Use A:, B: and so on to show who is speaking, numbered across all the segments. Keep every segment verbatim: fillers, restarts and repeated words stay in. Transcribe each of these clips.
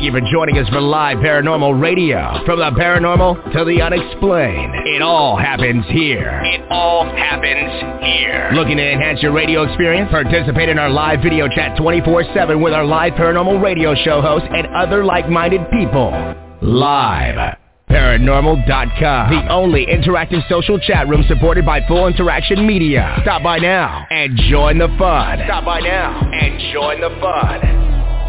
A: you for joining us for live paranormal radio. From the paranormal to the unexplained, it all happens here. It all happens here. Looking to enhance your radio experience? Participate in our live video chat twenty-four seven with our live paranormal radio show hosts and other like-minded people. Live. Paranormal dot com, the only interactive social chat room supported by Full Interaction Media. Stop by now and join the fun. Stop by now and join the fun.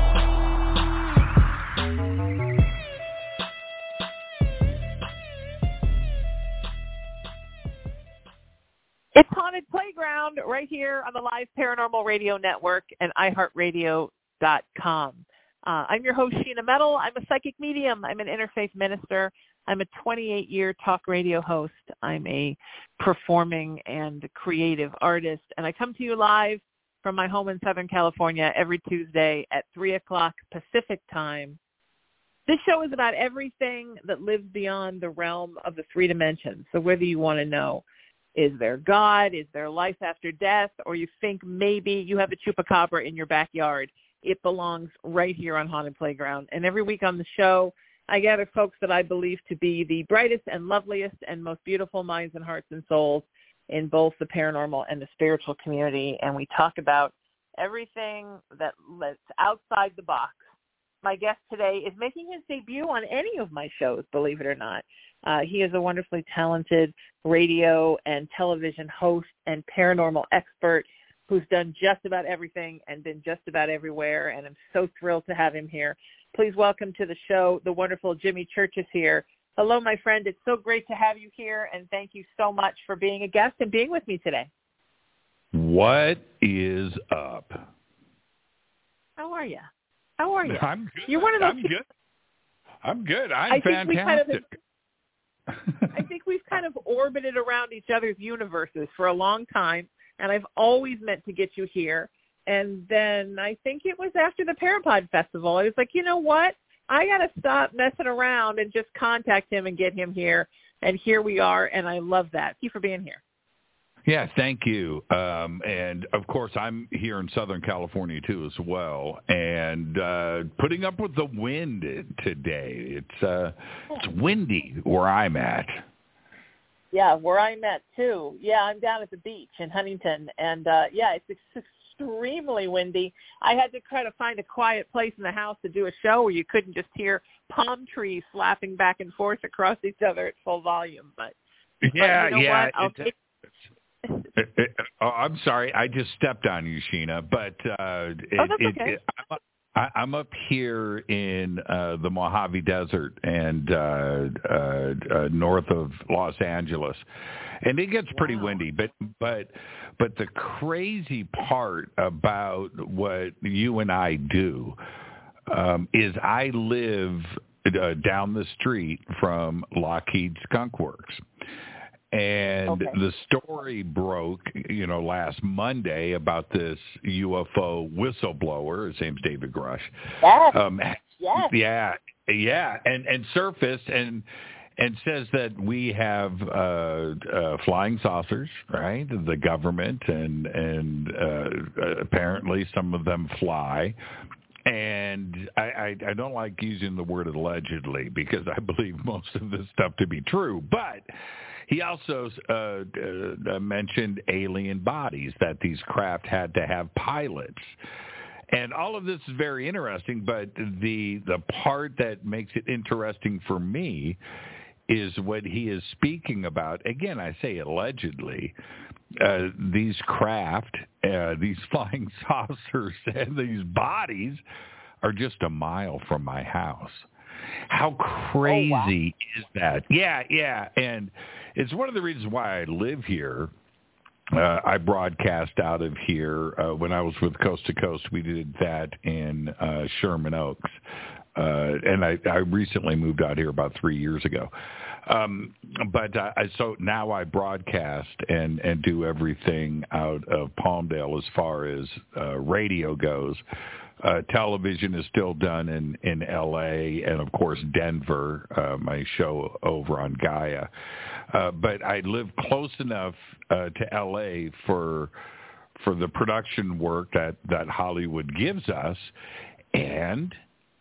B: It's Haunted Playground right here on the Live Paranormal Radio Network and i heart radio dot com. Uh, I'm your host, Sheena Metal. I'm a psychic medium. I'm an interfaith minister. I'm a twenty-eight-year talk radio host. I'm a performing and creative artist. And I come to you live from my home in Southern California every Tuesday at three o'clock Pacific time. This show is about everything that lives beyond the realm of the three dimensions. So whether you want to know, is there God? Is there life after death? Or you think maybe you have a chupacabra in your backyard? It belongs right here on Haunted Playground. And every week on the show, I gather folks that I believe to be the brightest and loveliest and most beautiful minds and hearts and souls in both the paranormal and the spiritual community. And we talk about everything that that's outside the box. My guest today is making his debut on any of my shows, believe it or not. Uh, he is a wonderfully talented radio and television host and paranormal expert who's done just about everything and been just about everywhere, and I'm so thrilled to have him here. Please welcome to the show the wonderful Jimmy Churches here. Hello, my friend. It's so great to have you here, and thank you so much for being a guest and being with me today.
C: What is up?
B: How are you? How are you?
C: I'm good.
B: You're one of those
C: I'm good. I'm good. I'm
B: I think
C: fantastic.
B: We kind of, I think we've kind of orbited around each other's universes for a long time, and I've always meant to get you here. And then I think it was after the Parapod Festival. I was like, you know what? I got to stop messing around and just contact him and get him here. And here we are, and I love that. Thank you for being here.
C: Yeah, thank you. Um, and, of course, I'm here in Southern California, too, as well. And uh, putting up with the wind today. It's, uh, it's windy where I'm at.
B: Yeah, where I'm at, too. Yeah, I'm down at the beach in Huntington. And, uh, yeah, it's extremely windy. I had to try to find a quiet place in the house to do a show where you couldn't just hear palm trees slapping back and forth across each other at full volume. But,
C: yeah,
B: but you know
C: yeah.
B: what? I'll take
C: It, it, oh, I'm sorry. I just stepped on you, Sheena. But uh, it,
B: oh, that's
C: it,
B: okay.
C: It, I'm, I, I'm up here in uh, the Mojave Desert and uh, uh, uh, north of Los Angeles, and it gets pretty
B: wow.
C: windy. But but but the crazy part about what you and I do um, is I live uh, down the street from Lockheed Skunk Works. And
B: okay.
C: the story broke, you know, last Monday about this U F O whistleblower. His name's David Grush.
B: Yes.
C: Um,
B: yes.
C: Yeah. Yeah. And, and surfaced and and says that we have uh, uh, flying saucers, right? The government and and uh, apparently some of them fly. And I, I, I don't like using the word allegedly because I believe most of this stuff to be true, but he also uh, uh, mentioned alien bodies, that these craft had to have pilots. And all of this is very interesting, but the the part that makes it interesting for me is what he is speaking about. Again, I say allegedly, uh, these craft, uh, these flying saucers and these bodies are just a mile from my house. How crazy
B: oh, wow.
C: is that? Yeah, yeah. And it's one of the reasons why I live here. Uh, I broadcast out of here. Uh, when I was with Coast to Coast, we did that in uh, Sherman Oaks. Uh, and I, I recently moved out here about three years ago. Um, but uh, I, so now I broadcast and, and do everything out of Palmdale as far as uh, radio goes. Uh, television is still done in, in L A and, of course, Denver, uh, my show over on Gaia. Uh, but I live close enough uh, to L A for for the production work that, that Hollywood gives us. And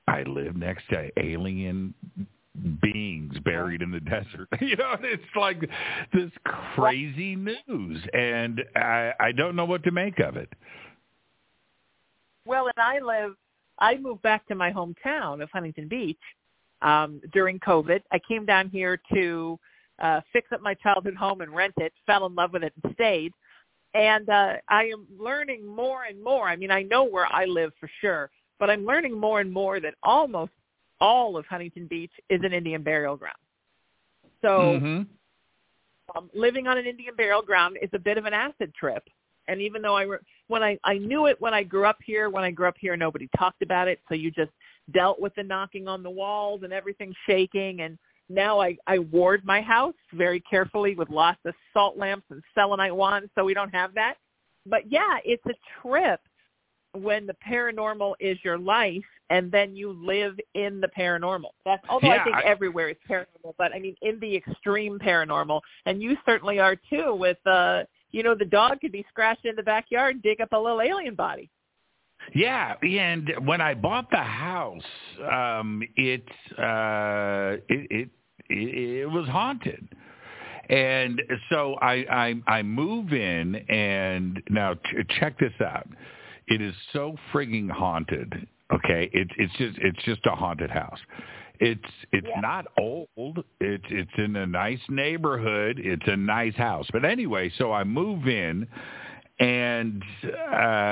C: I live next to alien beings buried in the desert. You know, it's like this crazy news, and I, I don't know what to make of it.
B: Well, and I live, I moved back to my hometown of Huntington Beach um, during COVID. I came down here to uh, fix up my childhood home and rent it, fell in love with it and stayed. And uh, I am learning more and more. I mean, I know where I live for sure, but I'm learning more and more that almost all of Huntington Beach is an Indian burial ground. So
C: mm-hmm.
B: um, living on an Indian burial ground is a bit of an acid trip. And even though I, re- when I, I knew it when I grew up here, when I grew up here, nobody talked about it. So you just dealt with the knocking on the walls and everything shaking. And now I, I ward my house very carefully with lots of salt lamps and selenite wands, so we don't have that. But yeah, it's a trip when the paranormal is your life and then you live in the paranormal. That's although
C: yeah,
B: I think
C: I,
B: everywhere is paranormal, but I mean in the extreme paranormal. And you certainly are too with, uh, you know, the dog could be scratched in the backyard and dig up a little alien body.
C: Yeah, and when I bought the house, um, it, uh, it, it, it, it was haunted. And so I, I, I move in, and now ch- check this out. It is so frigging haunted. Okay, it's it's just it's just a haunted house. It's it's
B: yeah.
C: not old. It's it's in a nice neighborhood. It's a nice house. But anyway, so I move in, and uh,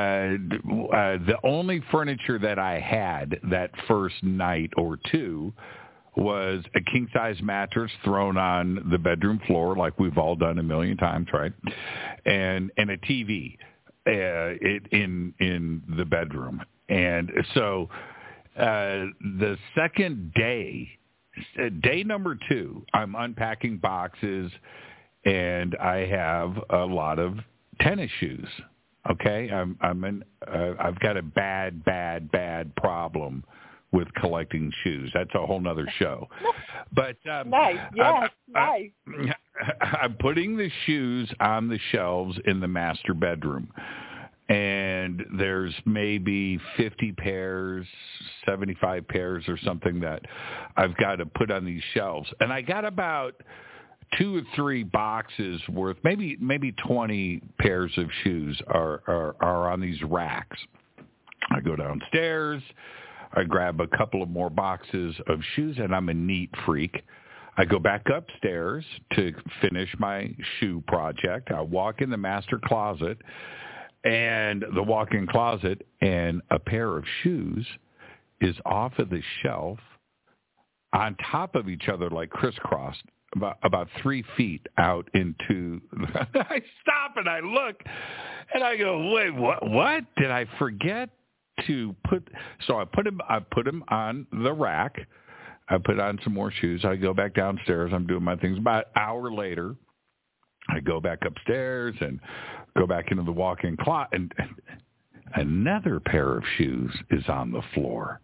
C: uh, the only furniture that I had that first night or two was a king-size mattress thrown on the bedroom floor, like we've all done a million times, right? And and a T V. Uh, it, in in the bedroom. And so uh, the second day, day number two, I'm unpacking boxes, and I have a lot of tennis shoes. Okay, I'm I'm in, uh, I've got a bad, bad, bad problem with collecting shoes. That's a whole nother show. But um,
B: nice, yes,
C: I,
B: nice.
C: I, I'm putting the shoes on the shelves in the master bedroom, and there's maybe fifty pairs, seventy-five pairs or something that I've got to put on these shelves. And I got about two or three boxes worth, maybe maybe twenty pairs of shoes are, are, are on these racks. I go downstairs, I grab a couple of more boxes of shoes, and I'm a neat freak. I go back upstairs to finish my shoe project. I walk in the master closet, and the walk-in closet, and a pair of shoes is off of the shelf on top of each other like crisscrossed, about, about three feet out into – I stop and I look, and I go, wait, what? What? Did I forget to put – so I put him, I put him on the rack. I put on some more shoes. I go back downstairs. I'm doing my things. About an hour later, I go back upstairs and go back into the walk-in closet, and, and another pair of shoes is on the floor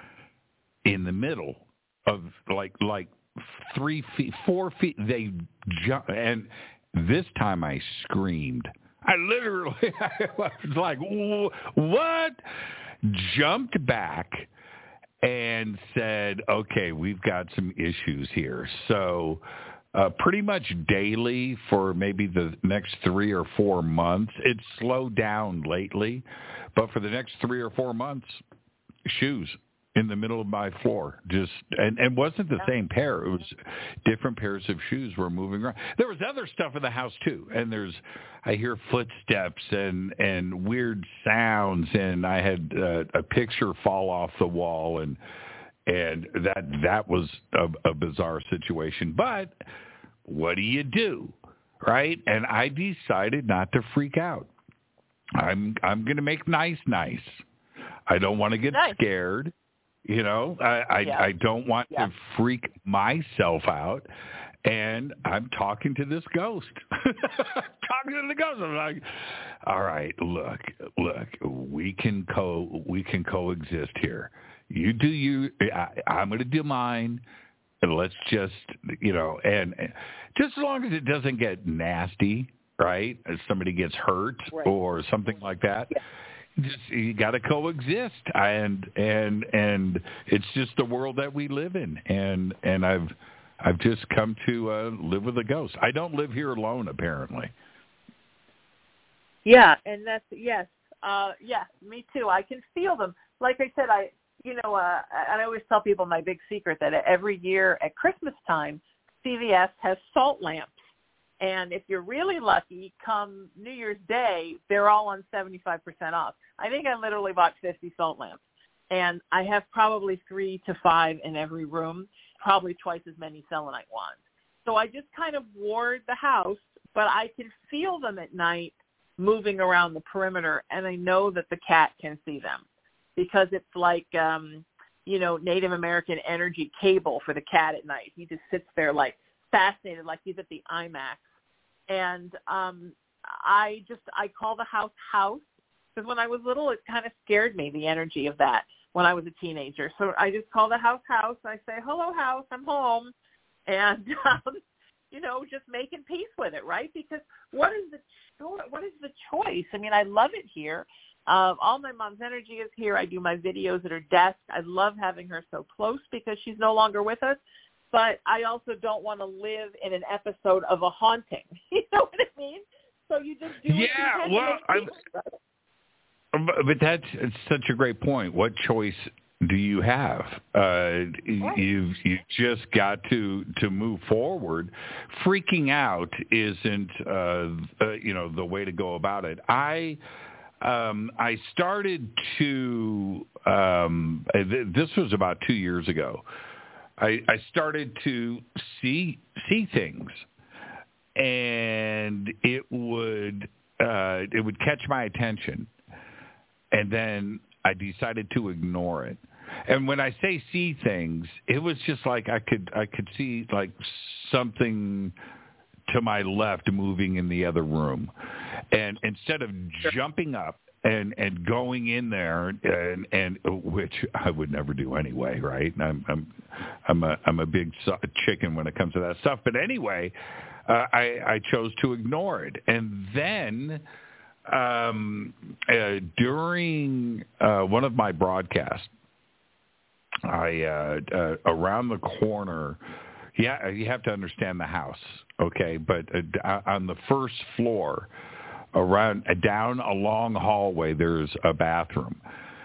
C: in the middle of like like three feet, four feet. They jump, and this time I screamed. I literally I was like, what? Jumped back and said, okay, we've got some issues here. So uh, pretty much daily for maybe the next three or four months. It's slowed down lately, but for the next three or four months, shoes in the middle of my floor. Just and, and wasn't the same pair. It was different pairs of shoes were moving around. There was other stuff in the house too, and there's I hear footsteps and and weird sounds, and I had uh, a picture fall off the wall, and and that that was a, a bizarre situation. But what do you do, right? And I decided not to freak out. I'm I'm going to make nice nice. I don't want to get nice. scared. You know, I I, yeah. I don't want yeah. to freak myself out, and I'm talking to this ghost. talking to the ghost. I'm like, all right, look, look, we can co we can coexist here. You do you. I, I'm going to do mine, and let's just, you know, and, and just as long as it doesn't get nasty, right? If somebody gets hurt right. or something like that. Yeah. just you got to coexist, and and and it's just the world that we live in, and and I've I've just come to uh, live with a ghost. I don't live here alone, apparently.
B: Yeah, and that's yes, uh, yes, me too. I can feel them. Like I said, I you know, uh, I always tell people my big secret that every year at Christmas time, C V S has salt lamps. And if you're really lucky, come New Year's Day, they're all on seventy-five percent off. I think I literally bought fifty salt lamps. And I have probably three to five in every room, probably twice as many selenite wands. So I just kind of ward the house, but I can feel them at night moving around the perimeter, and I know that the cat can see them because it's like, um, you know, Native American energy cable for the cat at night. He just sits there like fascinated, like he's at the IMAX. And um, I just, I call the house house because when I was little, it kind of scared me, the energy of that when I was a teenager. So I just call the house house. I say, hello, house, I'm home. And, um, you know, just making peace with it, right? Because what is the cho- what is the choice? I mean, I love it here. Uh, all my mom's energy is here. I do my videos at her desk. I love having her so close because she's no longer with us. But I also don't want to live in an episode of a haunting. You know what I mean? So you just do what
C: yeah,
B: you can
C: well,
B: to make
C: I'm, but that's it's such a great point. What choice do you have? Uh, right. You've you just got to to move forward. Freaking out isn't uh, uh, you know the way to go about it. I. Um, I started to. Um, th- this was about two years ago. I, I started to see see things, and it would uh, it would catch my attention, and then I decided to ignore it. And when I say see things, it was just like I could I could see like something to my left moving in the other room, and instead of jumping up and and going in there and and which I would never do anyway, right? I'm I'm I'm a I'm a big chicken when it comes to that stuff. But anyway, uh, I I chose to ignore it, and then um, uh, during uh, one of my broadcasts, I uh, uh, around the corner. Yeah, you have to understand the house, okay? But uh, on the first floor, around uh, down a long hallway, there's a bathroom,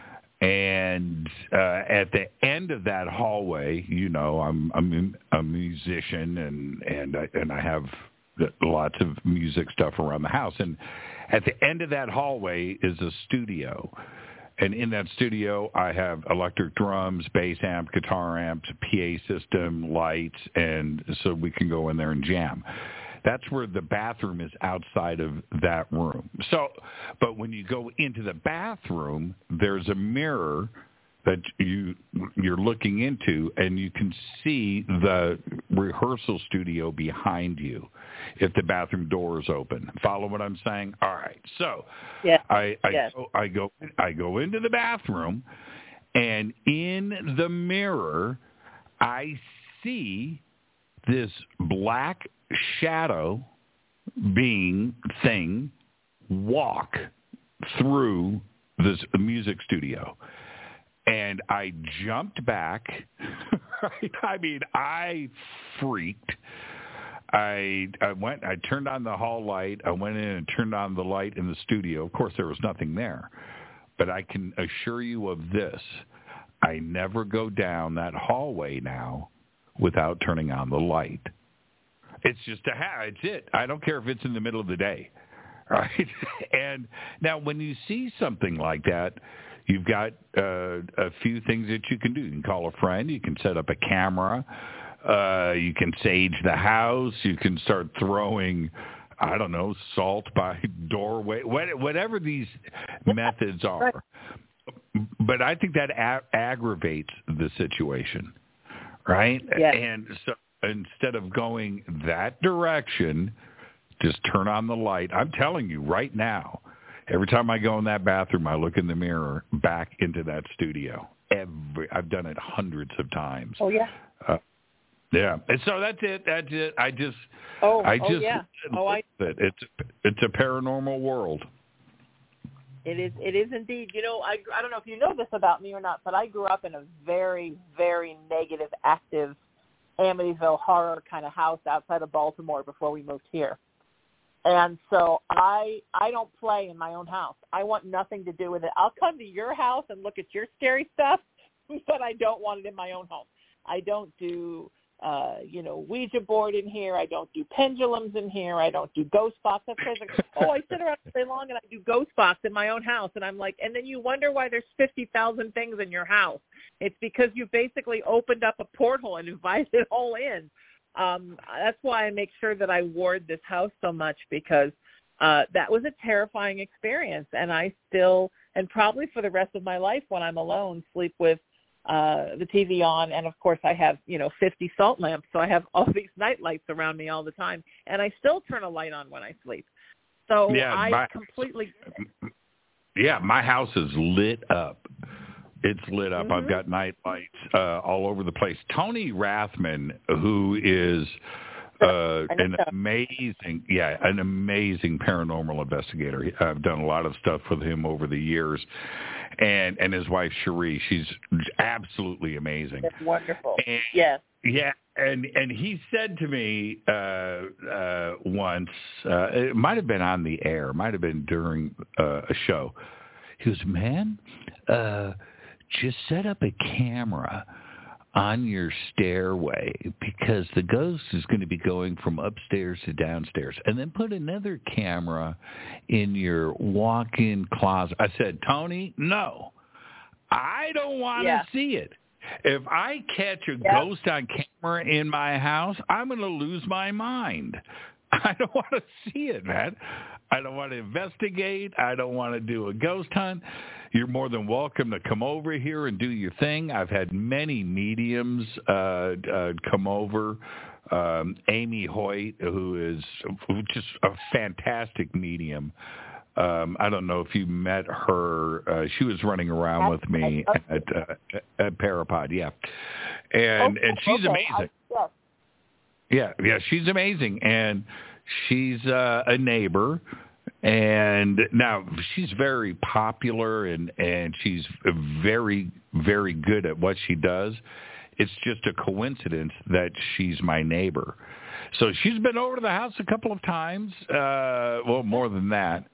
C: and uh, at the end of that hallway, you know, I'm I'm a musician, and and I, and I have lots of music stuff around the house, and at the end of that hallway is a studio. And in that studio, I have electric drums, bass amp, guitar amps, P A system, lights, and so we can go in there and jam. That's where the bathroom is outside of that room. So, but when you go into the bathroom, there's a mirror that you you're looking into, and you can see the rehearsal studio behind you if the bathroom door is open. Follow what I'm saying? All right. So
B: yeah.
C: I I,
B: yes.
C: go, I go I go into the bathroom, and in the mirror I see this black shadow being thing walk through this music studio. And I jumped back. Right? I mean, I freaked. I I went. I turned on the hall light. I went in and turned on the light in the studio. Of course, there was nothing there. But I can assure you of this: I never go down that hallway now without turning on the light. It's just a ha- It's it. I don't care if it's in the middle of the day, right? And now, when you see something like that, you've got uh, a few things that you can do. You can call a friend. You can set up a camera. Uh, you can sage the house. You can start throwing, I don't know, salt by doorway, whatever these methods are. But I think that a- aggravates the situation, right?
B: Yes.
C: And so instead of going that direction, just turn on the light. I'm telling you right now, every time I go in that bathroom, I look in the mirror back into that studio. Every I've done it hundreds of times.
B: Oh yeah.
C: Uh, yeah. And so that's it. That's it. I just.
B: Oh.
C: I just.
B: Oh yeah. Oh I.
C: It. It's it's a paranormal world.
B: It is. It is indeed. You know, I, I don't know if you know this about me or not, but I grew up in a very, very negative, active Amityville horror kind of house outside of Baltimore before we moved here. And so I I don't play in my own house. I want nothing to do with it. I'll come to your house and look at your scary stuff, but I don't want it in my own home. I don't do, uh, you know, Ouija board in here. I don't do pendulums in here. I don't do ghost box. That's crazy. Like, oh, I sit around all day long and I do ghost box in my own house. And I'm like, and then you wonder why there's fifty thousand things in your house. It's because you basically opened up a portal and invited it all in. Um, that's why I make sure that I ward this house so much, because uh, that was a terrifying experience. And I still, and probably for the rest of my life when I'm alone, sleep with uh, the T V on. And, of course, I have, you know, fifty salt lamps. So I have all these night lights around me all the time. And I still turn a light on when I sleep. So
C: yeah,
B: I
C: my,
B: completely
C: Yeah, my house is lit up. It's lit up.
B: Mm-hmm.
C: I've got night lights uh, all over the place. Tony Rathman, who is uh, an amazing, yeah, an amazing paranormal investigator. I've done a lot of stuff with him over the years, and and his wife Cherie. She's absolutely amazing.
B: That's wonderful.
C: And,
B: yes.
C: Yeah, and and he said to me uh, uh, once, uh, it might have been on the air, might have been during uh, a show. He goes, man. Uh, Just set up a camera on your stairway, because the ghost is going to be going from upstairs to downstairs. And then put another camera in your walk-in closet. I said, Tony, no. I don't want to
B: yeah.
C: see it. If I catch a
B: yeah.
C: ghost on camera in my house, I'm going to lose my mind. I don't want to see it, man. I don't want to investigate. I don't want to do a ghost hunt. You're more than welcome to come over here and do your thing. I've had many mediums uh, uh, come over. Um, Amy Hoyt, who is just a fantastic medium. Um, I don't know if you met her. Uh, she was running around with me at, uh, at Parapod, yeah. And
B: okay,
C: and she's
B: okay.
C: amazing.
B: I, yes.
C: Yeah, yeah, she's amazing. And she's uh, a neighbor. And now she's very popular, and, and she's very, very good at what she does. It's just a coincidence that she's my neighbor. So she's been over to the house a couple of times, uh, well, more than that.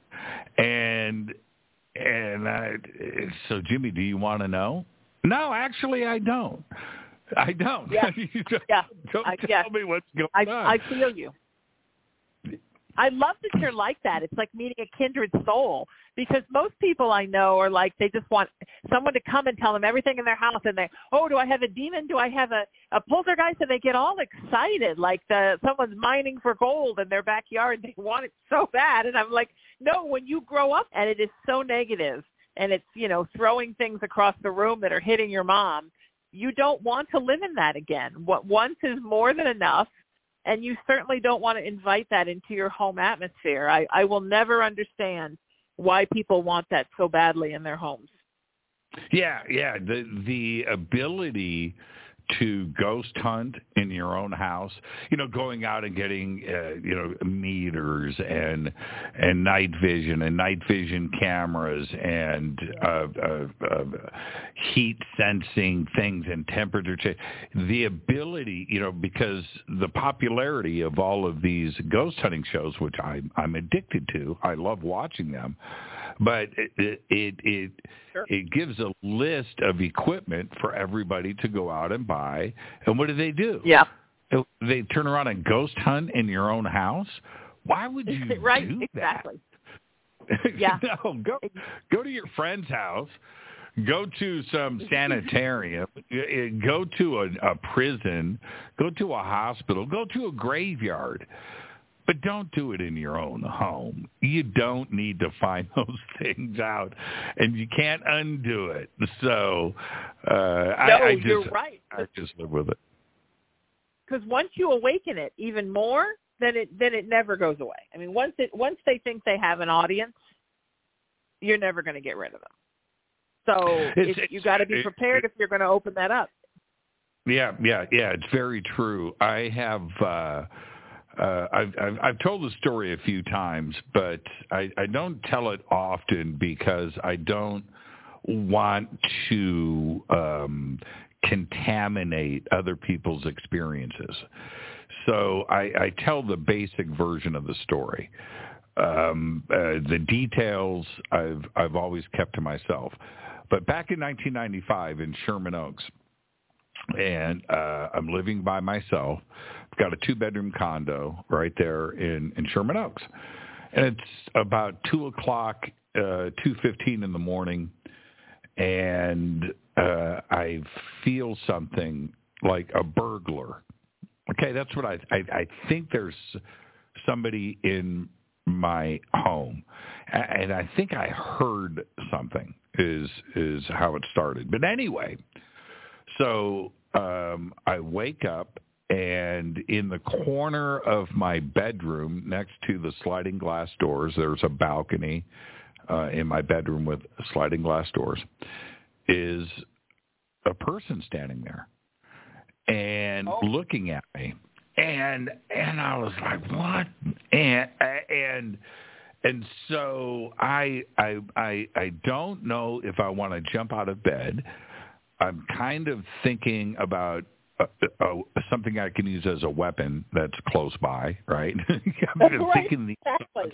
C: And and I, so, Jimmy, do you want to know? No, actually, I don't. I don't.
B: Yeah.
C: you don't,
B: yeah.
C: don't
B: I,
C: tell
B: yeah.
C: me what's going
B: I,
C: on.
B: I feel you. I love that you're like that. It's like meeting a kindred soul, because most people I know are like, they just want someone to come and tell them everything in their house, and they, oh, do I have a demon? Do I have a, a poltergeist? And they get all excited, like the someone's mining for gold in their backyard. They want it so bad. And I'm like, no, when you grow up and it is so negative, and it's, you know, throwing things across the room that are hitting your mom, you don't want to live in that again. What once is more than enough. And you certainly don't want to invite that into your home atmosphere. I, I will never understand why people want that so badly in their homes.
C: Yeah, yeah. The the ability to ghost hunt in your own house, you know, going out and getting, uh, you know, meters and and night vision and night vision cameras and uh, uh, uh, heat sensing things and temperature change. The ability, you know, because the popularity of all of these ghost hunting shows, which I'm I'm addicted to, I love watching them. But it it it, it,
B: sure.
C: it gives a list of equipment for everybody to go out and buy. And what do they do?
B: Yeah.
C: They turn around and ghost hunt in your own house? Why would you
B: right,
C: do
B: exactly.
C: that?
B: Yeah.
C: No, go go to your friend's house. Go to some sanitarium. Go to a, a prison. Go to a hospital. Go to a graveyard. But don't do it in your own home. You don't need to find those things out, and you can't undo it. So uh,
B: no,
C: I, I just,
B: you're right.
C: I just live with it.
B: Because once you awaken it even more, then it then it never goes away. I mean, once it once they think they have an audience, you're never going to get rid of them. So
C: It's,
B: if, you got to be prepared it, if you're going to open that up.
C: Yeah, yeah, yeah. It's very true. I have. Uh, uh, I've, I've I've told the story a few times, but I, I don't tell it often because I don't want to um, contaminate other people's experiences. So I, I tell the basic version of the story. Um, uh, the details I've I've always kept to myself. But back in nineteen ninety-five in Sherman Oaks, and uh, I'm living by myself. I've got a two-bedroom condo right there in, in Sherman Oaks. And it's about two o'clock, uh, two fifteen in the morning, and uh, I feel something like a burglar. Okay, that's what I, I I think there's somebody in my home, and I think I heard something is is how it started. But anyway, so um, I wake up, and in the corner of my bedroom, next to the sliding glass doors, there's a balcony uh, in my bedroom with sliding glass doors, is a person standing there and oh. looking at me. And and I was like, what? And and and so I I I I don't know if I want to jump out of bed. I'm kind of thinking about uh, uh, something I can use as a weapon that's close by, right? I'm
B: right.
C: thinking these
B: exactly.
C: thoughts.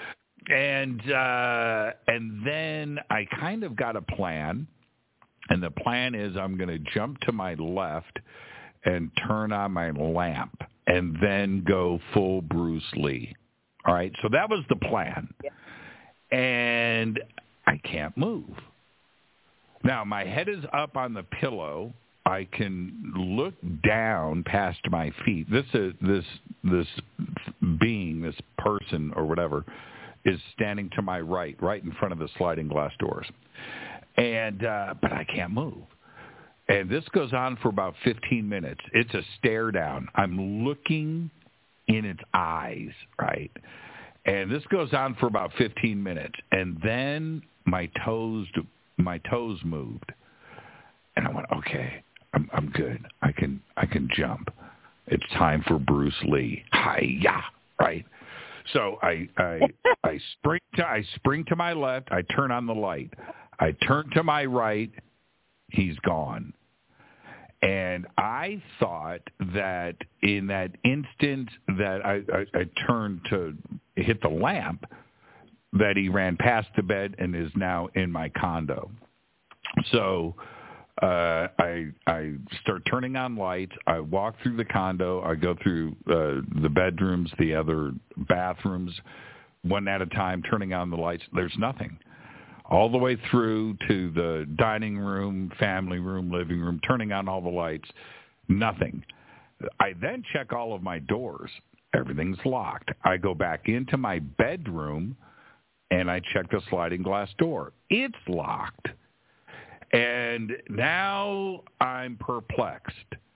C: And uh, and then I kind of got a plan, and the plan is I'm going to jump to my left and turn on my lamp, and then go full Bruce Lee. All right, so that was the plan. Yeah. And I can't move. Now, my head is up on the pillow. I can look down past my feet. This is, this this being, this person or whatever, is standing to my right, right in front of the sliding glass doors. And uh, but I can't move. And this goes on for about fifteen minutes. It's a stare down. I'm looking in its eyes, right? And this goes on for about fifteen minutes. And then my toes my toes moved. And I went, okay, I'm I'm good. I can I can jump. It's time for Bruce Lee. Hi-ya, right? So I I I spring to I spring to my left, I turn on the light. I turn to my right, he's gone. And I thought that in that instant that I, I, I turned to hit the lamp, that he ran past the bed and is now in my condo. So uh, I I start turning on lights. I walk through the condo. I go through uh, the bedrooms, the other bathrooms, one at a time, turning on the lights. There's nothing. All the way through to the dining room, family room, living room, turning on all the lights, nothing. I then check all of my doors. Everything's locked. I go back into my bedroom, and I check the sliding glass door. It's locked. And now I'm perplexed.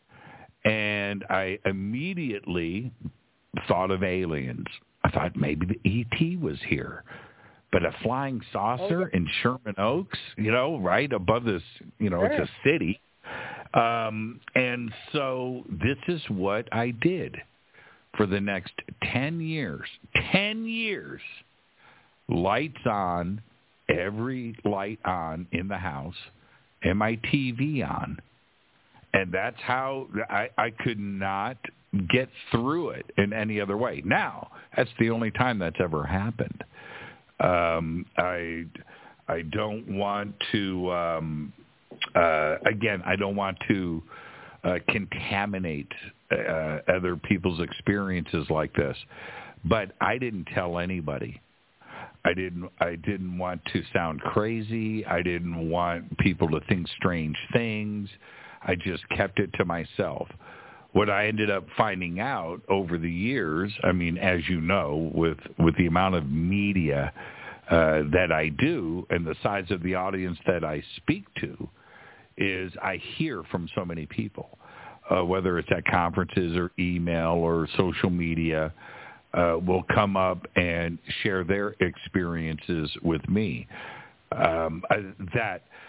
C: And I immediately thought of aliens. I thought maybe the E T was here. But a flying saucer oh, yeah. in Sherman Oaks, you know, right above this, you know, sure. It's a city. Um, and so this is what I did for the next ten years. Ten years. Lights on, every light on in the house, and my T V on. And that's how I, I could not get through it in any other way. Now, that's the only time that's ever happened. Um, I I don't want to, um, uh, again, I don't want to uh, contaminate uh, other people's experiences like this, but I didn't tell anybody. I didn't I didn't want to sound crazy. I didn't want people to think strange things. I just kept it to myself. What I ended up finding out over the years, I mean, as you know, with, with the amount of media uh, that I do and the size of the audience that I speak to, is I hear from so many people, uh, whether it's at conferences or email or social media, uh, will come up and share their experiences with me. Um, that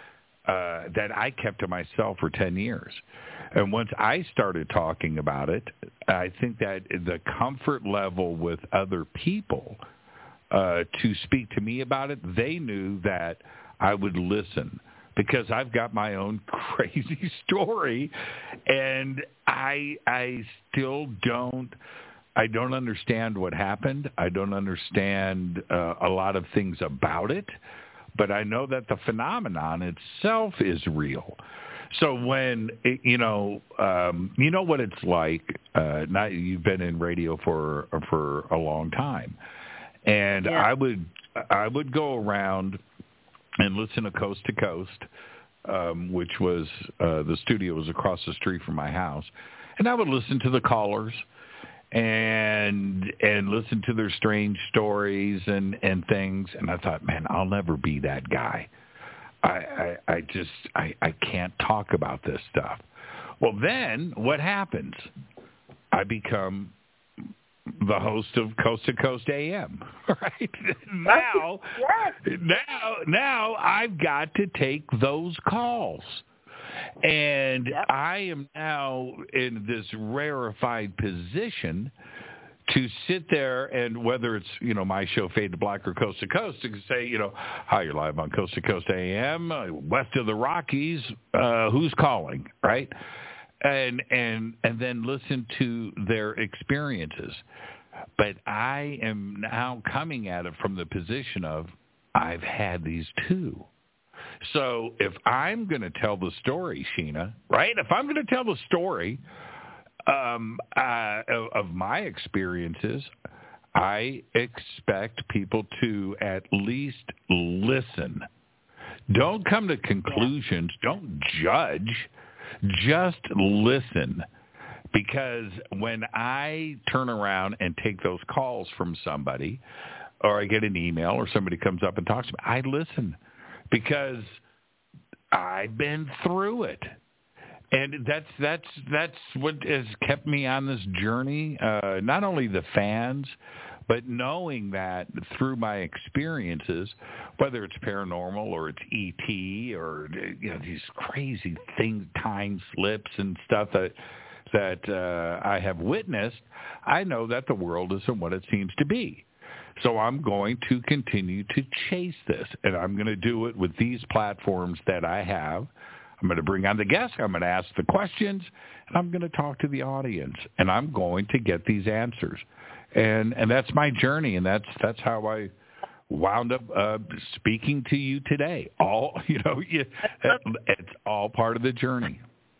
C: uh, that I kept to myself for ten years. And once I started talking about it, I think that the comfort level with other people uh, to speak to me about it, they knew that I would listen because I've got my own crazy story, and I I still don't I don't understand what happened. I don't understand uh, a lot of things about it, but I know that the phenomenon itself is real. So when, you know, um, you know what it's like, uh, not, you've been in radio for for a long time, and
B: yeah.
C: I would I would go around and listen to Coast to Coast, um, which was, uh, the studio was across the street from my house, and I would listen to the callers and and listen to their strange stories and, and things, and I thought, man, I'll never be that guy. I, I, I just, I, I can't talk about this stuff. Well, then what happens? I become the host of Coast to Coast A M, right? Now,
B: yes.
C: now, now I've got to take those calls. And
B: yep.
C: I am now in this rarefied position to sit there and whether it's, you know, my show Fade to Black or Coast to Coast, to say, you know, hi, you're live on Coast to Coast A M, uh, west of the Rockies, uh, who's calling, right? And and and then listen to their experiences. But I am now coming at it from the position of I've had these too. So if I'm going to tell the story, Sheena, right? If I'm going to tell the story um, uh, of, of my experiences, I expect people to at least listen. Don't come to conclusions. Don't judge. Just listen. Because when I turn around and take those calls from somebody, or I get an email or somebody comes up and talks to me, I listen. Because I've been through it, and that's that's that's what has kept me on this journey. Uh, not only the fans, but knowing that through my experiences, whether it's paranormal or it's E T or you know these crazy things, time slips and stuff that that uh, I have witnessed, I know that the world isn't what it seems to be. So I'm going to continue to chase this, and I'm going to do it with these platforms that I have. I'm going to bring on the guests. I'm going to ask the questions, and I'm going to talk to the audience, and I'm going to get these answers. And and that's my journey, and that's that's how I wound up uh, speaking to you today. All you know, you, it's all part of the journey.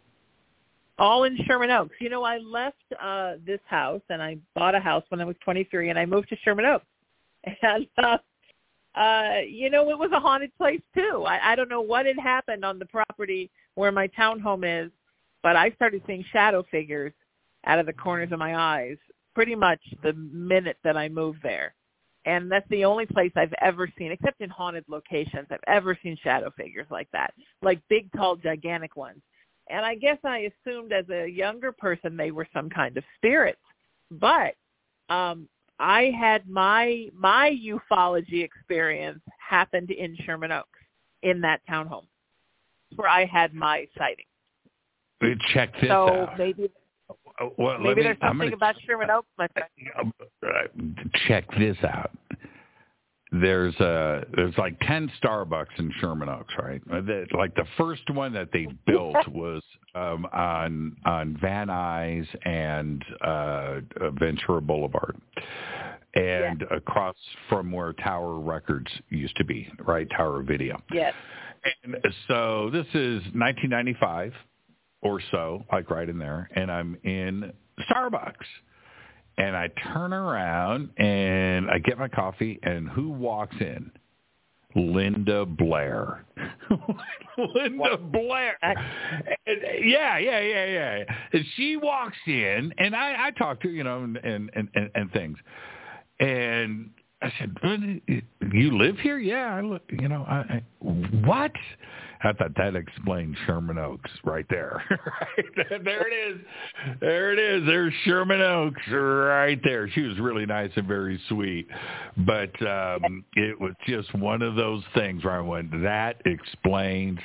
B: All in Sherman Oaks. You know, I left uh, this house, and I bought a house when I was twenty-three, and I moved to Sherman Oaks. And, uh, uh, you know, it was a haunted place, too. I, I don't know what had happened on the property where my townhome is, but I started seeing shadow figures out of the corners of my eyes pretty much the minute that I moved there. And that's the only place I've ever seen, except in haunted locations, I've ever seen shadow figures like that, like big, tall, gigantic ones. And I guess I assumed as a younger person they were some kind of spirits. But um, I had my my ufology experience happened in Sherman Oaks, in that townhome, where I had my sighting.
C: Check this
B: so
C: out.
B: So maybe,
C: well,
B: maybe
C: me,
B: there's something
C: gonna,
B: about Sherman Oaks, my friend.
C: Check this out. There's uh there's like ten Starbucks in Sherman Oaks, right? Like the first one that they built was um, on on Van Nuys and uh, Ventura Boulevard, and yeah. across from where Tower Records used to be, right? Tower Video.
B: Yes.
C: And so this is nineteen ninety-five or so, like right in there, and I'm in Starbucks. And I turn around and I get my coffee, and who walks in? Linda Blair. Linda what? Blair. And, yeah, yeah, yeah, yeah. And she walks in, and I, I talk to her, you know, and, and, and, and things. And I said, "You live here?" "Yeah, I live." You know, I, I what? I thought that explained Sherman Oaks right there. Right there it is. There it is. There's Sherman Oaks right there. She was really nice and very sweet, but um, it was just one of those things where I went, that explains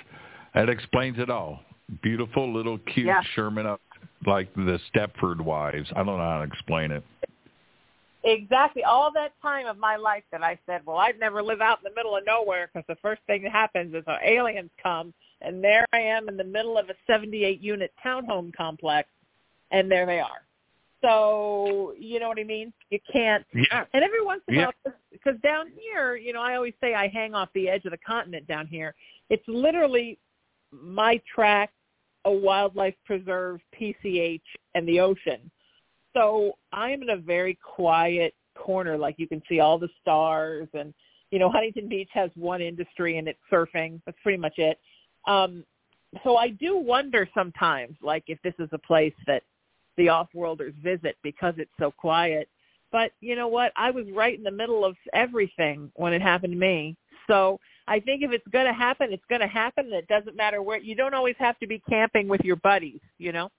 C: That explains it all. Beautiful little cute
B: yeah.
C: Sherman up like the Stepford wives. I don't know how to explain it.
B: Exactly. All that time of my life that I said, well, I'd never live out in the middle of nowhere because the first thing that happens is our aliens come, and there I am in the middle of a seventy-eight unit townhome complex, and there they are. So, you know what I mean? You can't.
C: Yeah.
B: And every once in a
C: yeah.
B: while, because down here, you know, I always say I hang off the edge of the continent down here. It's literally my track, a wildlife preserve, P C H, and the ocean. So I'm in a very quiet corner. Like you can see all the stars, and, you know, Huntington Beach has one industry, and it's surfing. That's pretty much it. Um, so I do wonder sometimes, like, if this is a place that the off-worlders visit because it's so quiet. But you know what? I was right in the middle of everything when it happened to me. So I think if it's going to happen, it's going to happen. And it doesn't matter where. You don't always have to be camping with your buddies, you know?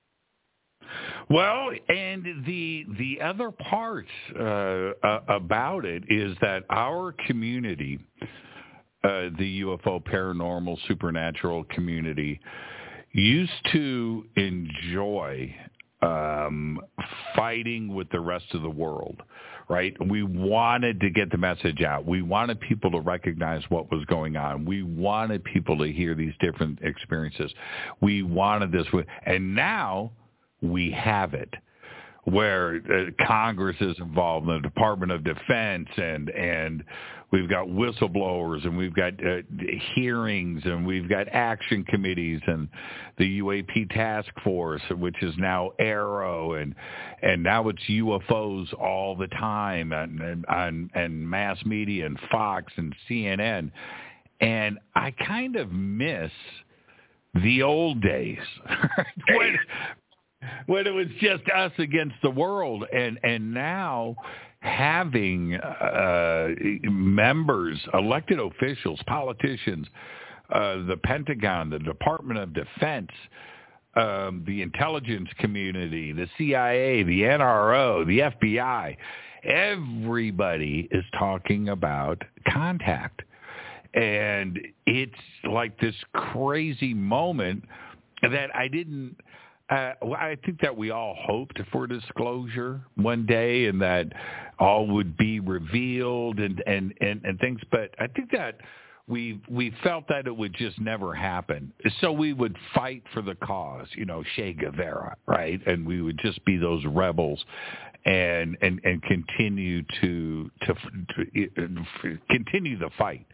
C: Well, and the the other part uh, uh, about it is that our community, uh, the U F O paranormal supernatural community, used to enjoy um, fighting with the rest of the world, right? We wanted to get the message out. We wanted people to recognize what was going on. We wanted people to hear these different experiences. We wanted this. And now we have it, where uh, Congress is involved, in the Department of Defense, and and we've got whistleblowers, and we've got uh, hearings, and we've got action committees, and the U A P task force, which is now AARO, and and now it's U F Os all the time, and and, and, and mass media, and Fox, and C N N, and I kind of miss the old days. when, when it was just us against the world, and and now having uh, members, elected officials, politicians, uh, the Pentagon, the Department of Defense, um, the intelligence community, the C I A, the N R O, the F B I, everybody is talking about contact. And it's like this crazy moment that I didn't Uh, I think that we all hoped for disclosure one day, and that all would be revealed and, and, and, and things. But I think that we we felt that it would just never happen. So we would fight for the cause, you know, Che Guevara, right? And we would just be those rebels, and and, and continue to, to to continue the fight.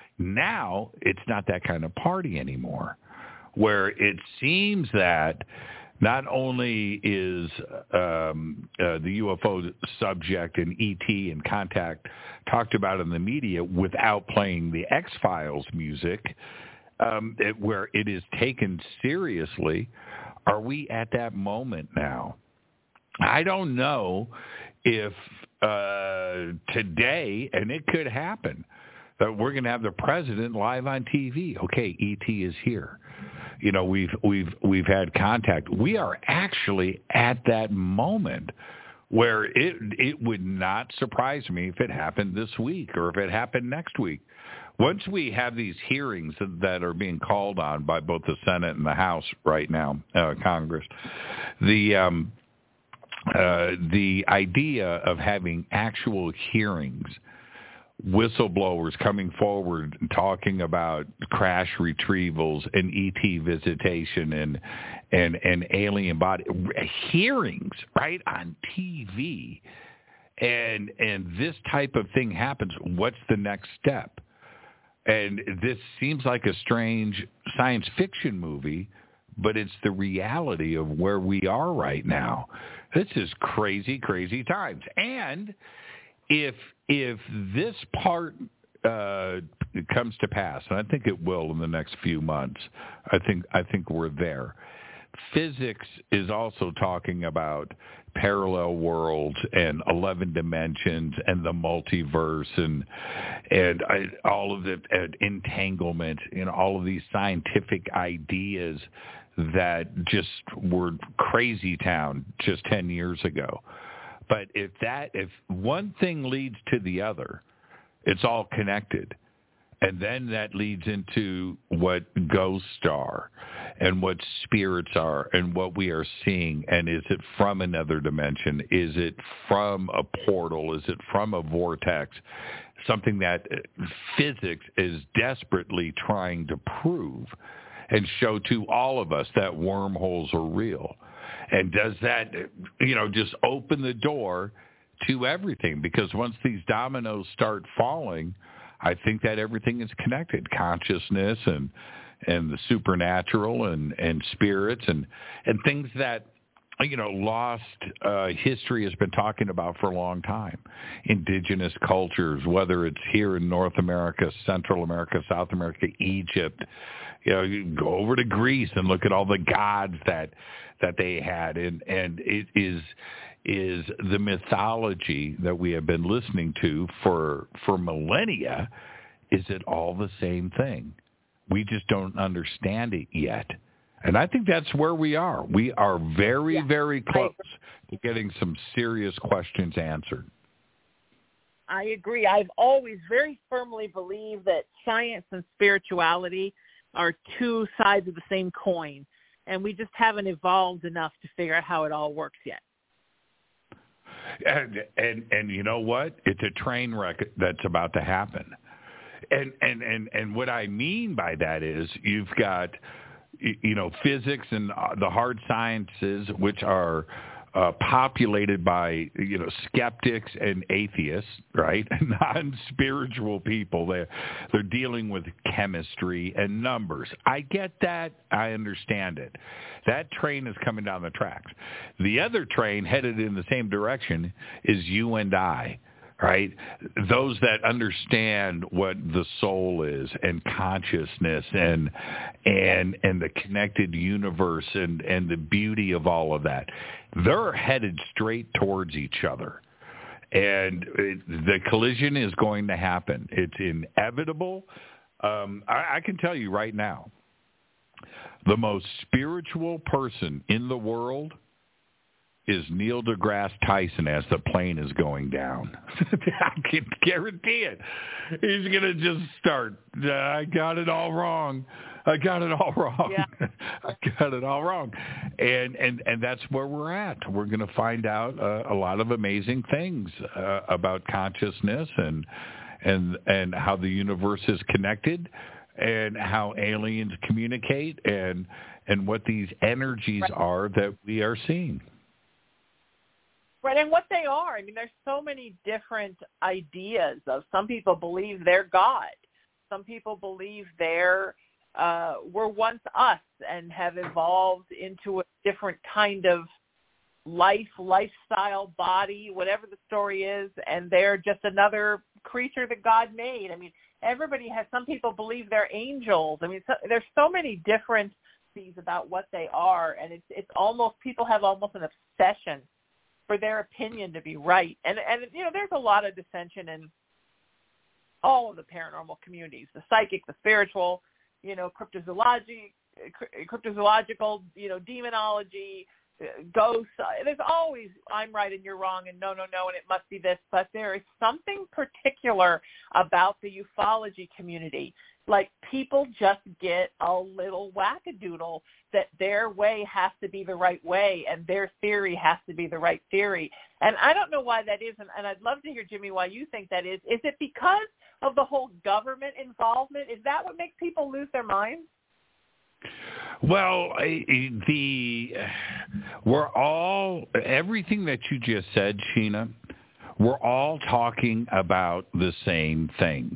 C: Now it's not that kind of party anymore, where it seems that not only is um, uh, the U F O subject and E T and contact talked about in the media without playing the X-Files music, um, it, where it is taken seriously, are we at that moment now? I don't know if uh, today, and it could happen, that we're going to have the president live on T V. Okay, E T is here. You know, we've we've we've had contact. We are actually at that moment where it it would not surprise me if it happened this week or if it happened next week. Once we have these hearings that are being called on by both the Senate and the House right now, uh, Congress, the um, uh, the idea of having actual hearings, whistleblowers coming forward and talking about crash retrievals and E T visitation and and and alien body hearings right on T V, and and this type of thing happens. What's the next step? And this seems like a strange science fiction movie, but it's the reality of where we are right now. This is crazy, crazy times. And If if this part uh, comes to pass, and I think it will in the next few months, I think I think we're there. Physics is also talking about parallel worlds and eleven dimensions and the multiverse and and I, all of the uh, entanglement and all of these scientific ideas that just were crazy town just ten years ago. But if that, if one thing leads to the other, it's all connected. And then that leads into what ghosts are and what spirits are and what we are seeing, and is it from another dimension? Is it from a portal? Is it from a vortex? Something that physics is desperately trying to prove and show to all of us that wormholes are real. And does that, you know, just open the door to everything? Because once these dominoes start falling, I think that everything is connected. Consciousness and and the supernatural and, and spirits and, and things that, you know, lost uh, history has been talking about for a long time. Indigenous cultures, whether it's here in North America, Central America, South America, Egypt. You know, you go over to Greece and look at all the gods that that they had, and and it is is the mythology that we have been listening to for for millennia. Is it all the same thing? We just don't understand it yet. And I think that's where we are. We are very, yeah, very close to getting some serious questions answered.
B: I agree. I've always very firmly believed that science and spirituality are two sides of the same coin, and we just haven't evolved enough to figure out how it all works yet.
C: And and, and you know what? It's a train wreck that's about to happen. And, and, and, and what I mean by that is you've got, you know, physics and the hard sciences, which are uh, populated by, you know, skeptics and atheists, right? Non-spiritual people. They're, they're dealing with chemistry and numbers. I get that. I understand it. That train is coming down the tracks. The other train headed in the same direction is you and I. Right? Those that understand what the soul is and consciousness and and and the connected universe and, and the beauty of all of that, they're headed straight towards each other. And it, the collision is going to happen. It's inevitable. Um, I, I can tell you right now, the most spiritual person in the world is Neil deGrasse Tyson as the plane is going down. I can guarantee it. He's going to just start, uh, I got it all wrong. I got it all wrong. Yeah. I got it all wrong. And, and, and that's where we're at. We're going to find out uh, a lot of amazing things uh, about consciousness and, and, and how the universe is connected and how aliens communicate and, and what these energies right. are that we are seeing.
B: Right, and what they are. I mean, there's so many different ideas of some people believe they're God. Some people believe they're uh, were once us and have evolved into a different kind of life, lifestyle, body, whatever the story is, and they're just another creature that God made. I mean, everybody has, some people believe they're angels. I mean, so, there's so many different things about what they are, and it's it's almost, people have almost an obsession for their opinion to be right. And, and you know, there's a lot of dissension in all of the paranormal communities, the psychic, the spiritual, you know, cryptozoology, cryptozoological, you know, demonology, ghosts. There's always, I'm right and you're wrong, and no, no, no, and it must be this. But there is something particular about the ufology community. Like, people just get a little wackadoodle that their way has to be the right way and their theory has to be the right theory. And I don't know why that is, and, and I'd love to hear, Jimmy, why you think that is. Is it because of the whole government involvement? Is that what makes people lose their minds?
C: Well, the we're all, everything that you just said, Sheena, we're all talking about the same things.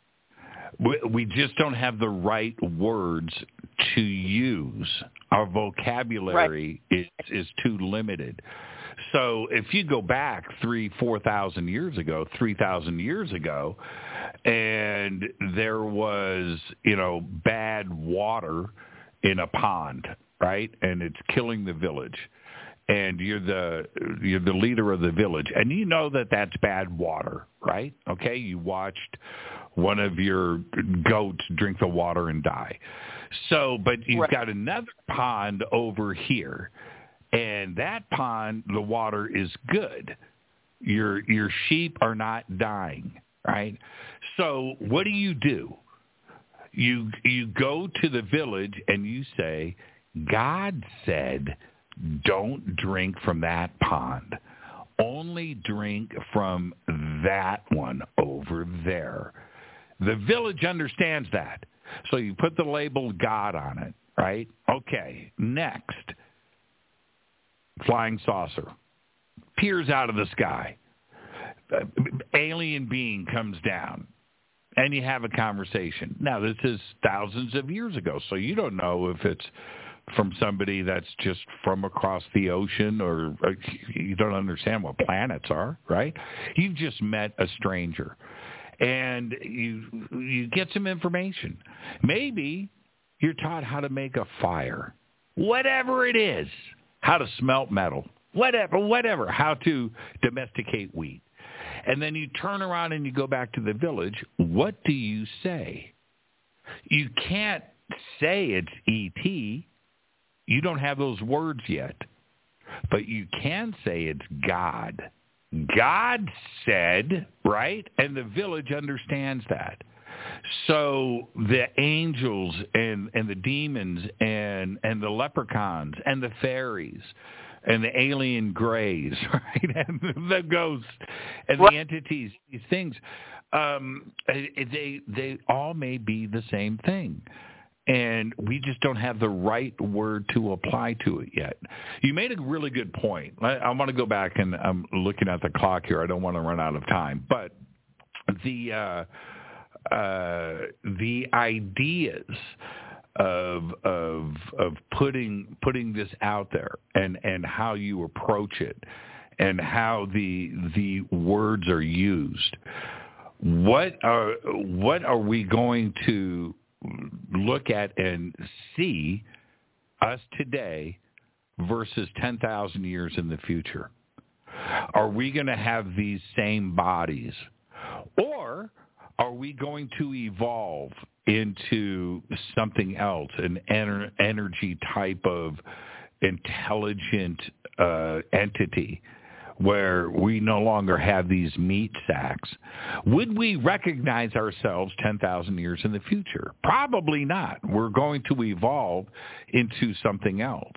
C: We just don't have the right words to use. Our vocabulary right. is, is too limited. So if you go back three, four thousand years ago, three thousand years ago, and there was, you know, bad water in a pond, right, and it's killing the village, and you're the you're the leader of the village, and you know that that's bad water, right? Okay, you watched one of your goats drink the water and die. So, but you've right. got another pond over here, and that pond, the water is good. Your your sheep are not dying, right? So what do you do? You you go to the village and you say, God said, don't drink from that pond. Only drink from that one over there. The village understands that. So you put the label God on it, right? Okay, next. Flying saucer. Peers out of the sky. Uh, alien being comes down. And you have a conversation. Now, this is thousands of years ago, so you don't know if it's from somebody that's just from across the ocean, or, or you don't understand what planets are, right? You've just met a stranger, and you you get some information. Maybe you're taught how to make a fire, whatever it is, how to smelt metal, whatever, whatever, how to domesticate wheat. And then you turn around and you go back to the village. What do you say? You can't say it's E T. You don't have those words yet. But you can say it's God. God said, right? And the village understands that. So the angels and, and the demons and, and the leprechauns and the fairies and the alien grays, right, and the ghosts and what? the entities, these things, um, they they all may be the same thing. And we just don't have the right word to apply to it yet. You made a really good point. I, I want to go back, and I'm looking at the clock here. I don't want to run out of time. But the uh, uh, the ideas of of of putting putting this out there, and, and how you approach it, and how the the words are used. What are what are we going to look at and see us today versus ten thousand years in the future? Are we going to have these same bodies, or are we going to evolve into something else, an ener- energy type of intelligent uh, entity where we no longer have these meat sacks? Would we recognize ourselves ten thousand years in the future? Probably not. We're going to evolve into something else.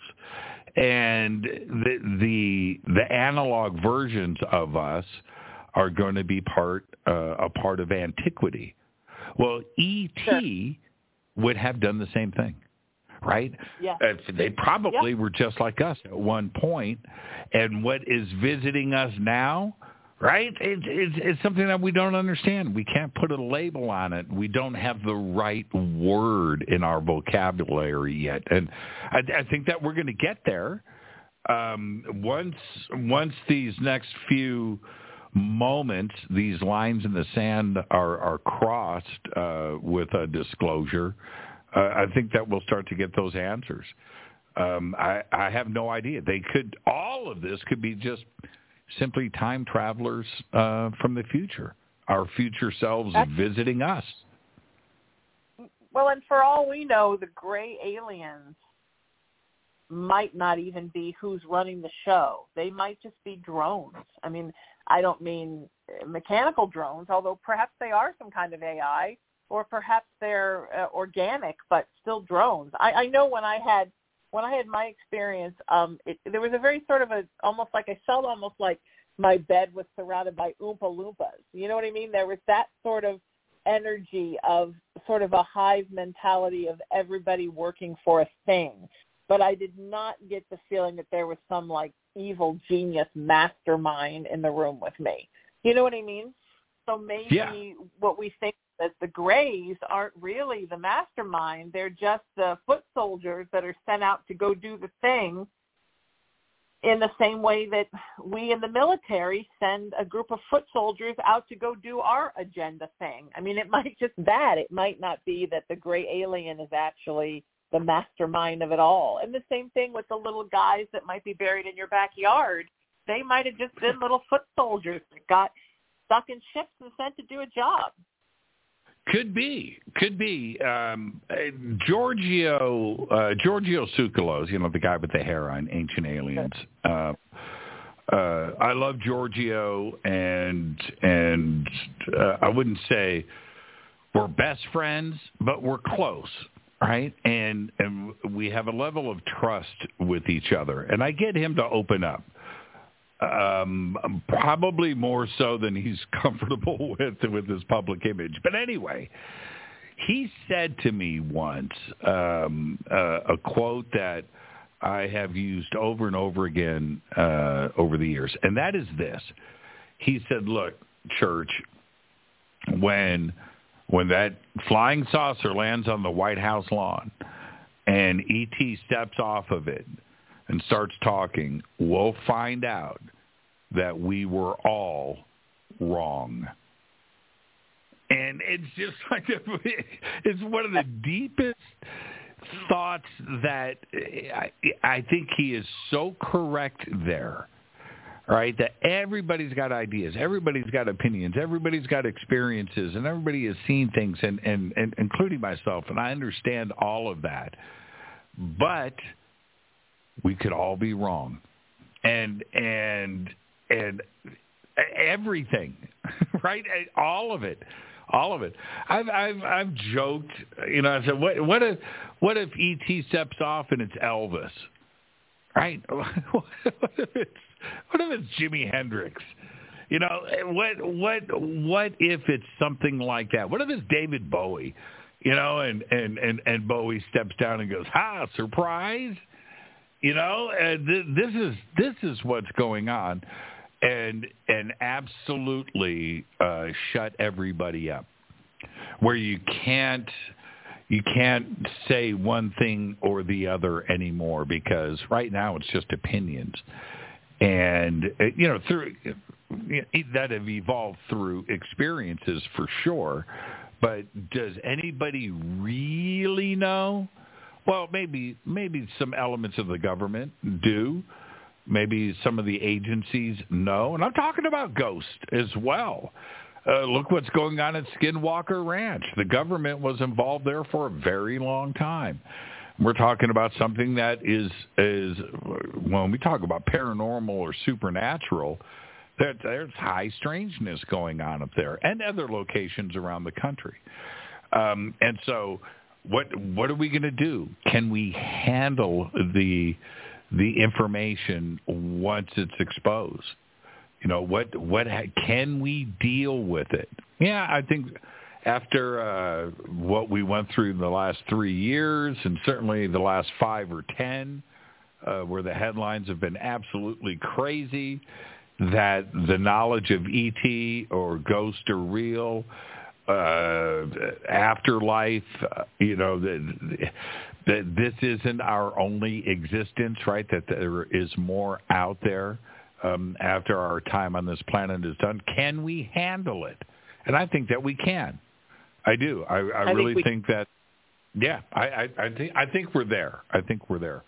C: And the the, the analog versions of us are going to be part uh, a part of antiquity. Well, E T sure. would have done the same thing, right?
B: Yeah.
C: Uh, they probably
B: yeah.
C: were just like us at one point, and what is visiting us now, right, it, it's, it's something that we don't understand. We can't put a label on it. We don't have the right word in our vocabulary yet, and I, I think that we're going to get there um, once once these next few moments, these lines in the sand are, are crossed uh, with a disclosure. Uh, I think that we'll start to get those answers. Um, I, I have no idea. They could, all of this could be just simply time travelers uh, from the future, our future selves That's, visiting us.
B: Well, and for all we know, the gray aliens might not even be who's running the show. They might just be drones. I mean, I don't mean mechanical drones, although perhaps they are some kind of A I, or perhaps they're uh, organic, but still drones. I, I know when I had when I had my experience, um, it, there was a very sort of a almost like I felt almost like my bed was surrounded by Oompa Loompas. You know what I mean? There was that sort of energy of sort of a hive mentality of everybody working for a thing. But I did not get the feeling that there was some like evil genius mastermind in the room with me. You know what I mean? So maybe
C: yeah.
B: what we think that the Greys aren't really the mastermind. They're just the foot soldiers that are sent out to go do the thing in the same way that we in the military send a group of foot soldiers out to go do our agenda thing. I mean, it might just that. It might not be that the gray alien is actually the mastermind of it all. And the same thing with the little guys that might be buried in your backyard. They might have just been little foot soldiers that got stuck in ships and sent to do a job.
C: Could be, could be. Um, Giorgio uh, Giorgio Tsoukalos, you know, the guy with the hair on Ancient Aliens. Uh, uh, I love Giorgio, and and uh, I wouldn't say we're best friends, but we're close, right? And and we have a level of trust with each other. And I get him to open up, um, probably more so than he's comfortable with with his public image. But anyway, he said to me once um, uh, a quote that I have used over and over again uh, over the years, and that is this. He said, look, Church, when when that flying saucer lands on the White House lawn and E T steps off of it and starts talking, we'll find out that we were all wrong. And it's just like, it's one of the deepest thoughts that I, I think he is so correct there, right? That everybody's got ideas, everybody's got opinions, everybody's got experiences, and everybody has seen things, and, and, and including myself, and I understand all of that. But we could all be wrong. And, and, and everything, right? All of it. All of it. I've I've I've joked, you know. I said, what what if what if E T steps off and it's Elvis, right? What if it's what if it's Jimi Hendrix? You know, what what what if it's something like that? What if it's David Bowie? You know, and and and, and Bowie steps down and goes, "Ha, surprise!" You know, and th- this is this is what's going on. And and absolutely uh, shut everybody up, where you can't you can't say one thing or the other anymore, because right now it's just opinions, and you know through that have evolved through experiences for sure. But does anybody really know? Well, maybe maybe some elements of the government do. Maybe some of the agencies know. And I'm talking about Ghost as well. Uh, look what's going on at Skinwalker Ranch. The government was involved there for a very long time. We're talking about something that is, is when we talk about paranormal or supernatural, there, there's high strangeness going on up there and other locations around the country. Um, and so what what are we going to do? Can we handle the... the information once it's exposed? You know, what what can we deal with it? Yeah, I think after uh, what we went through in the last three years, and certainly the last five or ten, uh, where the headlines have been absolutely crazy, that the knowledge of E T or ghost or real, uh, afterlife, uh, you know, the, that this isn't our only existence, right? That there is more out there um, after our time on this planet is done. Can we handle it? And I think that we can. I do. I, I, I really think, we... think that. Yeah, I, I, I think I think we're there. I think we're there.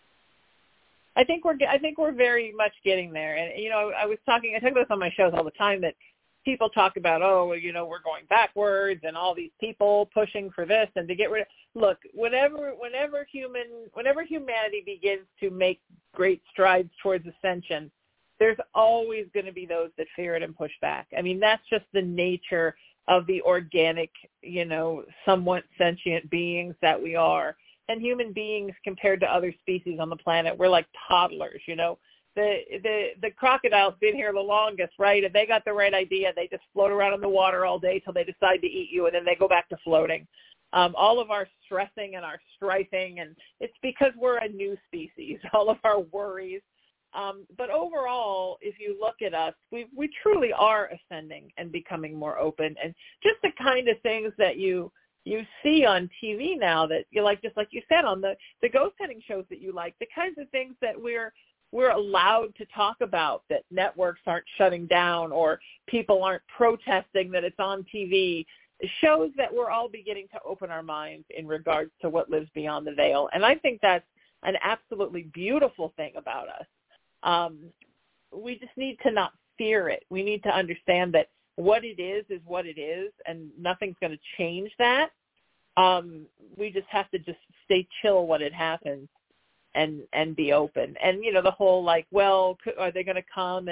B: I think we're I think we're very much getting there. And you know, I was talking. I talk about this on my shows all the time, that people talk about, oh, well, you know, we're going backwards and all these people pushing for this and to get rid of. Look, whenever, whenever human, whenever humanity begins to make great strides towards ascension, there's always going to be those that fear it and push back. I mean, that's just the nature of the organic, you know, somewhat sentient beings that we are. And human beings, compared to other species on the planet, we're like toddlers, you know. The, the the crocodile's been here the longest, right? If they got the right idea, they just float around in the water all day till they decide to eat you, and then they go back to floating. Um, all of our stressing and our strifing, and it's because we're a new species, all of our worries. Um, but overall, if you look at us, we we truly are ascending and becoming more open. And just the kind of things that you you see on T V now that you like, just like you said, on the, the ghost hunting shows that you like, the kinds of things that we're we're allowed to talk about, that networks aren't shutting down or people aren't protesting that it's on T V, shows that we're all beginning to open our minds in regards to what lives beyond the veil. And I think that's an absolutely beautiful thing about us. Um, we just need to not fear it. We need to understand that what it is is what it is, and nothing's going to change that. Um, we just have to just stay chill when it happens. And, and be open. And, you know, the whole like, well, are they going to come and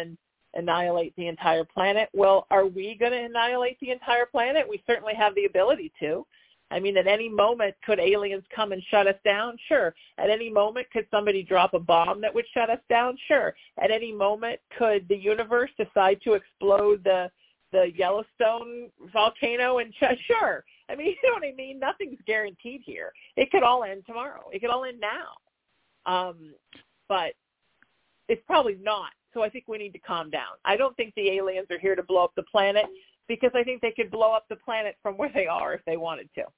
B: annihilate the entire planet. Well, are we going to annihilate the entire planet? We certainly have the ability to. I mean, at any moment, could aliens come and shut us down? Sure. At any moment, could somebody drop a bomb that would shut us down? Sure. At any moment, could the universe decide to explode the the Yellowstone volcano? And sh- sure. I mean, you know what I mean? Nothing's guaranteed here. It could all end tomorrow. It could all end now. Um, but it's probably not. So I think we need to calm down. I don't think the aliens are here to blow up the planet, because I think they could blow up the planet from where they are if they wanted to.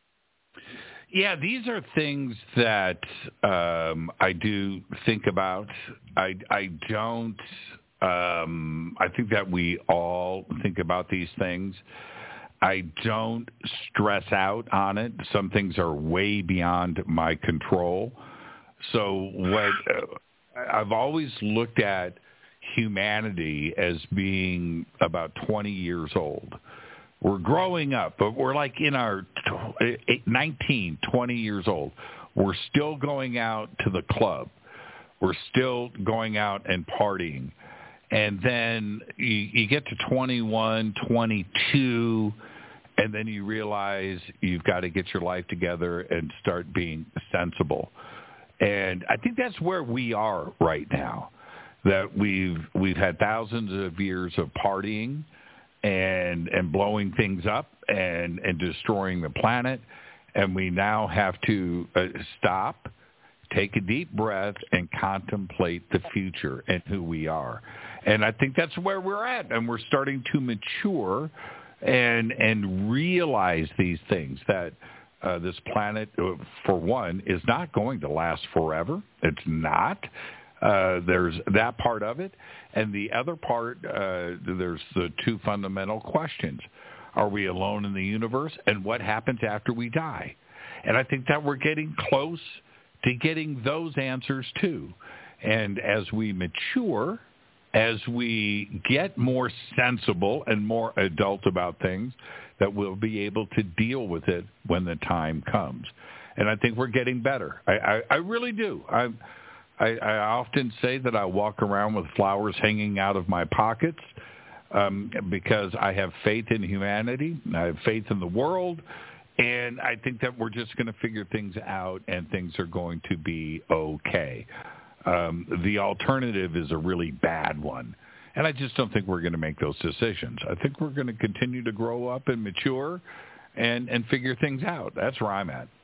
C: Yeah, these are things that um, I do think about. I, I don't, um, I think that we all think about these things. I don't stress out on it. Some things are way beyond my control. So what uh, I've always looked at humanity as being about twenty years old. We're growing up, but we're like in our nineteen, twenty years old. We're still going out to the club. We're still going out and partying. And then you, you get to twenty-one, twenty-two, and then you realize you've got to get your life together and start being sensible. And I think that's where we are right now, that we've we've had thousands of years of partying and and blowing things up and, and destroying the planet, and we now have to uh, stop, take a deep breath, and contemplate the future and who we are. And I think that's where we're at, and we're starting to mature and and realize these things, that uh, this planet, uh, for one, is not going to last forever. It's not. Uh, there's that part of it. And the other part, uh, there's the two fundamental questions. Are we alone in the universe? And what happens after we die? And I think that we're getting close to getting those answers too. And as we mature, as we get more sensible and more adult about things, that we'll be able to deal with it when the time comes. And I think we're getting better. I, I, I really do. I, I, I often say that I walk around with flowers hanging out of my pockets um, because I have faith in humanity. I have faith in the world. And I think that we're just going to figure things out, and things are going to be okay. Um, the alternative is a really bad one. And I just don't think we're going to make those decisions. I think we're going to continue to grow up and mature and, and figure things out. That's where I'm at.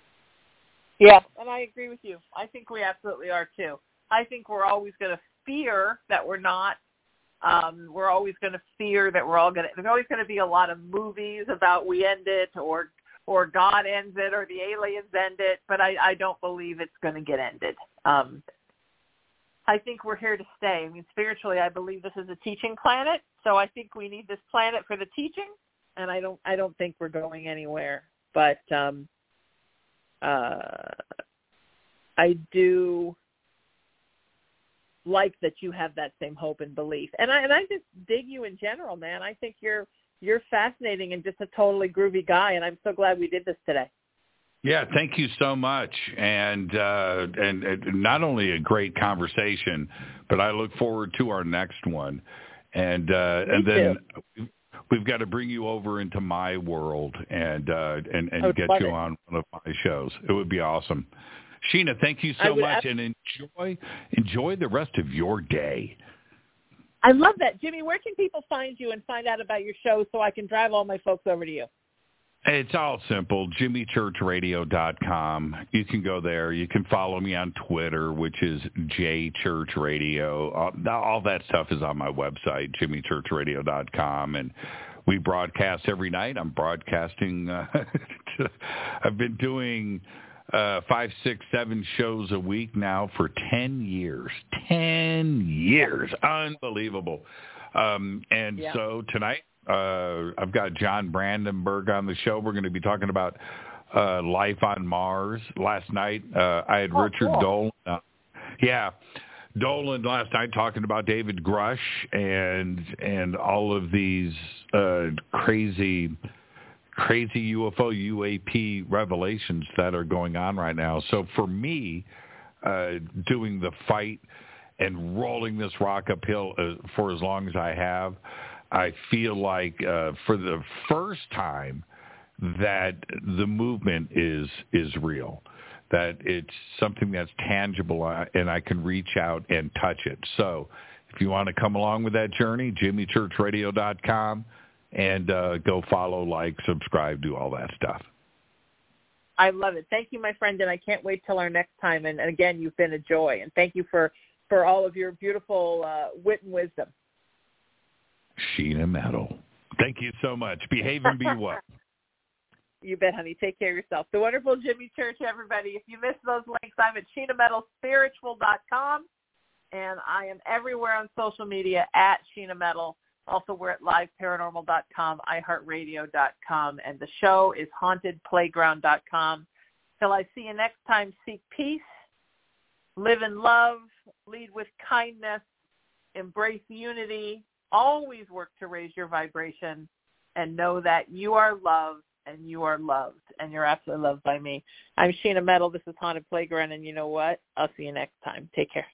B: Yeah, and I agree with you. I think we absolutely are too. I think we're always going to fear that we're not. Um, we're always going to fear that we're all going to. There's always going to be a lot of movies about we end it, or or God ends it, or the aliens end it. But I, I don't believe it's going to get ended. Um, I think we're here to stay. I mean, spiritually, I believe this is a teaching planet. So I think we need this planet for the teaching, and I don't. I don't think we're going anywhere. But um, uh, I do like that you have that same hope and belief. And I and I just dig you in general, man. I think you're you're fascinating and just a totally groovy guy, and I'm so glad we did this today.
C: Yeah, thank you so much. And uh, and, and not only a great conversation, but I look forward to our next one. And uh, and then too. we've got to bring you over into my world and uh, and, and get you it. on one of my shows. It would be awesome. Sheena, thank you so much, ab- and enjoy enjoy the rest of your day.
B: I love that. Jimmy, where can people find you and find out about your show so I can drive all my folks over to you?
C: It's all simple, jimmy church radio dot com. You can go there. You can follow me on Twitter, which is J Church Radio. All, all that stuff is on my website, jimmy church radio dot com. And we broadcast every night. I'm broadcasting. Uh, to, I've been doing uh, five, six, seven shows a week now for ten years. Ten years. Unbelievable. Um, and yeah. so tonight, Uh, I've got John Brandenburg on the show. We're going to be talking about uh, life on Mars. Last night, uh, I had oh, Richard cool. Dolan. Uh, yeah, Dolan last night talking about David Grush and and all of these uh, crazy, crazy U F O, U A P revelations that are going on right now. So for me, uh, doing the fight and rolling this rock uphill uh, for as long as I have, I feel like uh, for the first time that the movement is is real, that it's something that's tangible and I can reach out and touch it. So if you want to come along with that journey, jimmy church radio dot com, and uh, go follow, like, subscribe, do all that stuff.
B: I love it. Thank you, my friend, and I can't wait till our next time. And, and again, you've been a joy, and thank you for, for all of your beautiful uh, wit and wisdom.
C: Sheena Metal. Thank you so much. Behave and be well.
B: You bet, honey. Take care of yourself. The wonderful Jimmy Church, everybody. If you missed those links, I'm at sheena metal spiritual dot com, and I am everywhere on social media at Sheena Metal. Also, we're at live paranormal dot com, i heart radio dot com, and the show is haunted playground dot com. Till I see you next time, seek peace, live in love, lead with kindness, embrace unity, always work to raise your vibration, and know that you are loved and you are loved, and you're absolutely loved by me. I'm Sheena Metal. This is Haunted Playground, and you know what? I'll see you next time. Take care.